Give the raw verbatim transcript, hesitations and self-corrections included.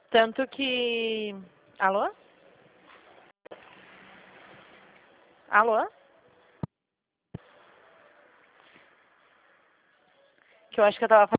Tanto que... Alô? Alô? Que eu acho que eu tava